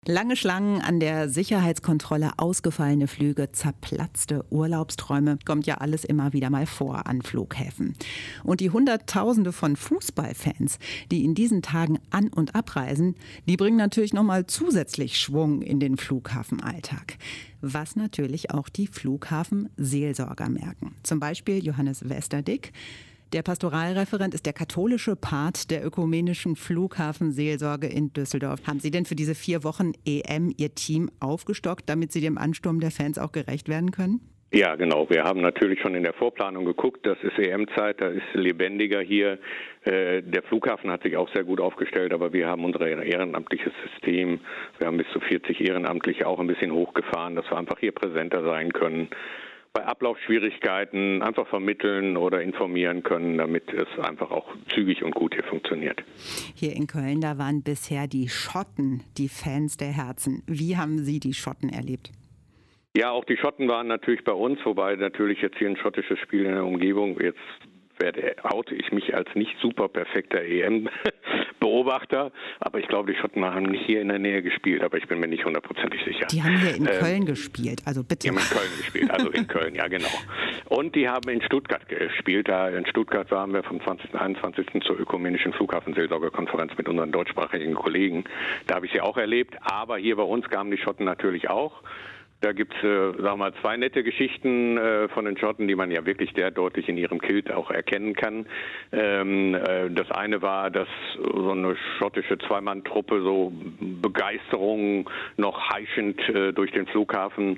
Lange Schlangen an der Sicherheitskontrolle, ausgefallene Flüge, zerplatzte Urlaubsträume, kommt ja alles immer wieder mal vor an Flughäfen. Und die Hunderttausende von Fußballfans, die in diesen Tagen an- und abreisen, die bringen natürlich nochmal zusätzlich Schwung in den Flughafenalltag. Was natürlich auch die Flughafenseelsorger merken. Zum Beispiel Johannes Westerdick. Der Pastoralreferent ist der katholische Part der ökumenischen Flughafenseelsorge in Düsseldorf. Haben Sie denn für diese 4 Wochen EM Ihr Team aufgestockt, damit Sie dem Ansturm der Fans auch gerecht werden können? Ja, genau. Wir haben natürlich schon in der Vorplanung geguckt. Das ist EM-Zeit, da ist lebendiger hier. Der Flughafen hat sich auch sehr gut aufgestellt, aber wir haben unser ehrenamtliches System. Wir haben bis zu 40 Ehrenamtliche auch ein bisschen hochgefahren, dass wir einfach hier präsenter sein können. Bei Ablaufschwierigkeiten einfach vermitteln oder informieren können, damit es einfach auch zügig und gut hier funktioniert. Hier in Köln, da waren bisher die Schotten die Fans der Herzen. Wie haben Sie die Schotten erlebt? Ja, auch die Schotten waren natürlich bei uns, wobei natürlich jetzt hier ein schottisches Spiel in der Umgebung, jetzt oute ich mich als nicht super perfekter EM-Beobachter, aber ich glaube, die Schotten haben nicht hier in der Nähe gespielt, aber ich bin mir nicht hundertprozentig sicher. Die haben hier in Köln gespielt, also bitte. Die haben in Köln gespielt, also in Köln, ja genau. Und die haben in Stuttgart gespielt, da in Stuttgart waren wir vom 20. 21. zur ökumenischen Flughafenseelsorgerkonferenz mit unseren deutschsprachigen Kollegen. Da habe ich sie auch erlebt, aber hier bei uns kamen die Schotten natürlich auch. Da gibt es, sagen wir mal, 2 nette Geschichten von den Schotten, die man ja wirklich sehr deutlich in ihrem Kilt auch erkennen kann. Das eine war, dass so eine schottische 2-Mann-Truppe so Begeisterung noch heischend durch den Flughafen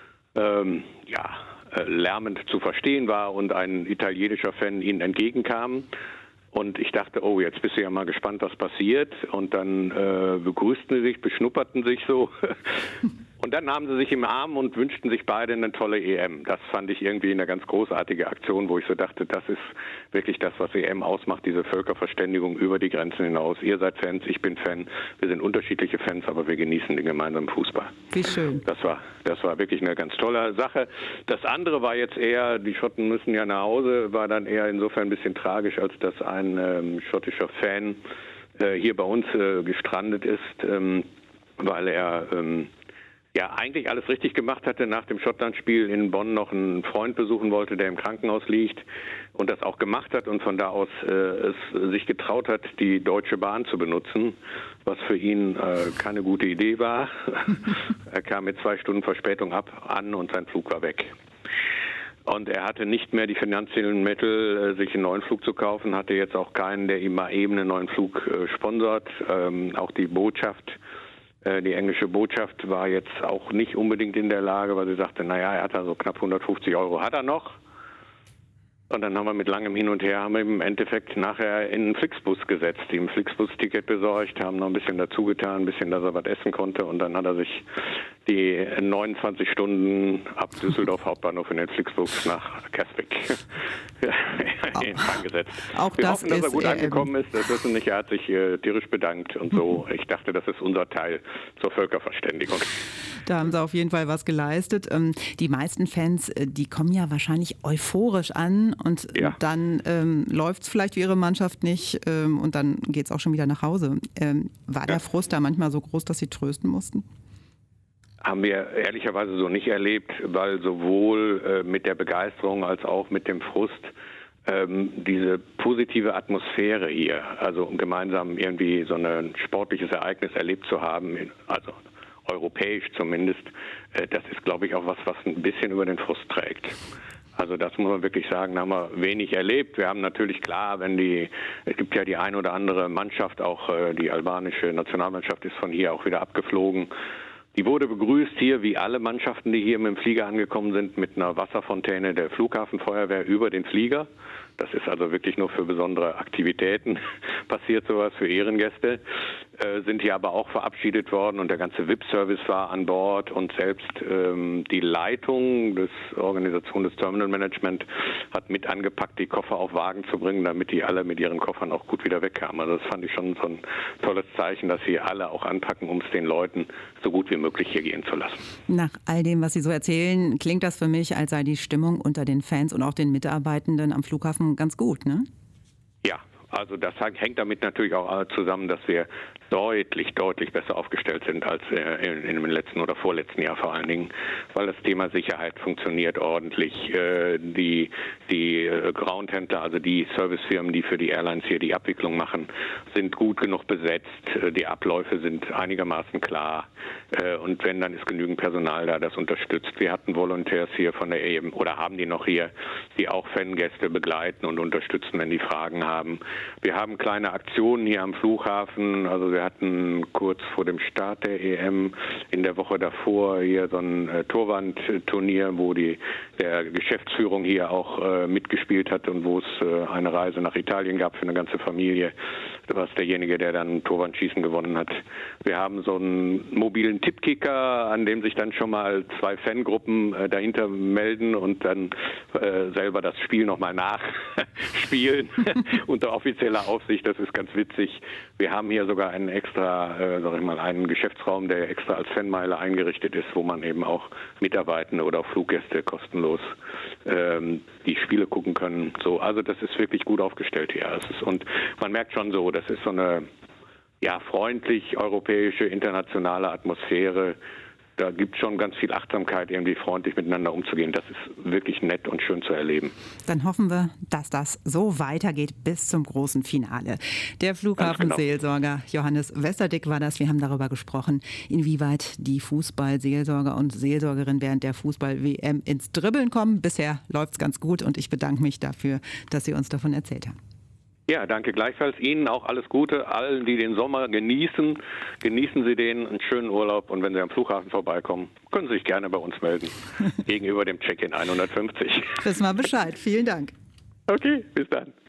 lärmend zu verstehen war und ein italienischer Fan ihnen entgegenkam. Und ich dachte, oh, jetzt bist du ja mal gespannt, was passiert. Und dann begrüßten sie sich, beschnupperten sich so. Und dann nahmen sie sich im Arm und wünschten sich beide eine tolle EM. Das fand ich irgendwie eine ganz großartige Aktion, wo ich so dachte, das ist wirklich das, was EM ausmacht, diese Völkerverständigung über die Grenzen hinaus. Ihr seid Fans, ich bin Fan. Wir sind unterschiedliche Fans, aber wir genießen den gemeinsamen Fußball. Wie schön. Das war wirklich eine ganz tolle Sache. Das andere war jetzt eher, die Schotten müssen ja nach Hause, war dann eher insofern ein bisschen tragisch, als dass ein schottischer Fan hier bei uns gestrandet ist, weil er eigentlich alles richtig gemacht hatte, nach dem Schottlandspiel in Bonn noch einen Freund besuchen wollte, der im Krankenhaus liegt und das auch gemacht hat und von da aus es sich getraut hat, die Deutsche Bahn zu benutzen, was für ihn keine gute Idee war. Er kam mit 2 Stunden Verspätung an und sein Flug war weg. Und er hatte nicht mehr die finanziellen Mittel, sich einen neuen Flug zu kaufen, hatte jetzt auch keinen, der ihm mal eben einen neuen Flug sponsort. Auch die Botschaft, die englische Botschaft war jetzt auch nicht unbedingt in der Lage, weil sie sagte, naja, er hat da so knapp 150 Euro, hat er noch. Und dann haben wir mit langem Hin und Her, haben wir im Endeffekt nachher in einen Flixbus gesetzt, ihm ein Flixbus-Ticket besorgt, haben noch ein bisschen dazu getan, ein bisschen, dass er was essen konnte und dann hat er sich die 29 Stunden ab Düsseldorf Hauptbahnhof in den Flixbus nach Kersbeck angesetzt. Auch wir das hoffen, dass er gut angekommen ist, das wissen nicht, er hat sich tierisch bedankt und so. Ich dachte, das ist unser Teil zur Völkerverständigung. Da haben Sie auf jeden Fall was geleistet. Die meisten Fans, die kommen ja wahrscheinlich euphorisch an und dann läuft es vielleicht für ihre Mannschaft nicht und dann geht es auch schon wieder nach Hause. War der Frust da manchmal so groß, dass Sie trösten mussten? Haben wir ehrlicherweise so nicht erlebt, weil sowohl mit der Begeisterung als auch mit dem Frust diese positive Atmosphäre hier, also gemeinsam irgendwie so ein sportliches Ereignis erlebt zu haben, also europäisch zumindest, das ist, glaube ich, auch was ein bisschen über den Frust trägt. Also das muss man wirklich sagen, da haben wir wenig erlebt. Wir haben natürlich klar, es gibt ja die ein oder andere Mannschaft, auch die albanische Nationalmannschaft ist von hier auch wieder abgeflogen. Die wurde begrüßt hier, wie alle Mannschaften, die hier mit dem Flieger angekommen sind, mit einer Wasserfontäne der Flughafenfeuerwehr über den Flieger. Das ist also wirklich nur für besondere Aktivitäten passiert sowas, für Ehrengäste. Sind hier aber auch verabschiedet worden und der ganze VIP-Service war an Bord und selbst die Leitung des Organisation des Terminal Management hat mit angepackt, die Koffer auf Wagen zu bringen, damit die alle mit ihren Koffern auch gut wieder wegkamen. Also das fand ich schon so ein tolles Zeichen, dass sie alle auch anpacken, um es den Leuten so gut wie möglich hier gehen zu lassen. Nach all dem, was Sie so erzählen, klingt das für mich, als sei die Stimmung unter den Fans und auch den Mitarbeitenden am Flughafen ganz gut, ne? Ja, also das hängt damit natürlich auch zusammen, dass wir deutlich besser aufgestellt sind als im letzten oder vorletzten Jahr vor allen Dingen, weil das Thema Sicherheit funktioniert ordentlich. Die Groundhändler, also die Servicefirmen, die für die Airlines hier die Abwicklung machen, sind gut genug besetzt. Die Abläufe sind einigermaßen klar. Und wenn, dann ist genügend Personal da, das unterstützt. Wir hatten Volontärs hier von der EM oder haben die noch hier, die auch Fangäste begleiten und unterstützen, wenn die Fragen haben. Wir haben kleine Aktionen hier am Flughafen. Also wir hatten kurz vor dem Start der EM in der Woche davor hier so ein Torwandturnier, wo der Geschäftsführung hier auch mitgespielt hat und wo es eine Reise nach Italien gab für eine ganze Familie. Das war derjenige, der dann Torwandschießen gewonnen hat. Wir haben so einen mobilen Tippkicker, an dem sich dann schon mal 2 Fangruppen dahinter melden und dann selber das Spiel nochmal nachspielen unter offizieller Aufsicht. Das ist ganz witzig. Wir haben hier sogar einen einen Geschäftsraum, der extra als Fanmeile eingerichtet ist, wo man eben auch Mitarbeitende oder auch Fluggäste kostenlos die Spiele gucken können. So, also das ist wirklich gut aufgestellt hier. Und man merkt schon so, das ist so eine freundlich europäische, internationale Atmosphäre. Da gibt es schon ganz viel Achtsamkeit, irgendwie freundlich miteinander umzugehen. Das ist wirklich nett und schön zu erleben. Dann hoffen wir, dass das so weitergeht bis zum großen Finale. Der Flughafenseelsorger Johannes Westerdick war das. Wir haben darüber gesprochen, inwieweit die Fußballseelsorger und Seelsorgerinnen während der Fußball-WM ins Dribbeln kommen. Bisher läuft es ganz gut und ich bedanke mich dafür, dass Sie uns davon erzählt haben. Ja, danke gleichfalls. Ihnen auch alles Gute. Allen, die den Sommer genießen, genießen Sie einen schönen Urlaub. Und wenn Sie am Flughafen vorbeikommen, können Sie sich gerne bei uns melden. Gegenüber dem Check-in 150. Wissen wir Bescheid. Vielen Dank. Okay, bis dann.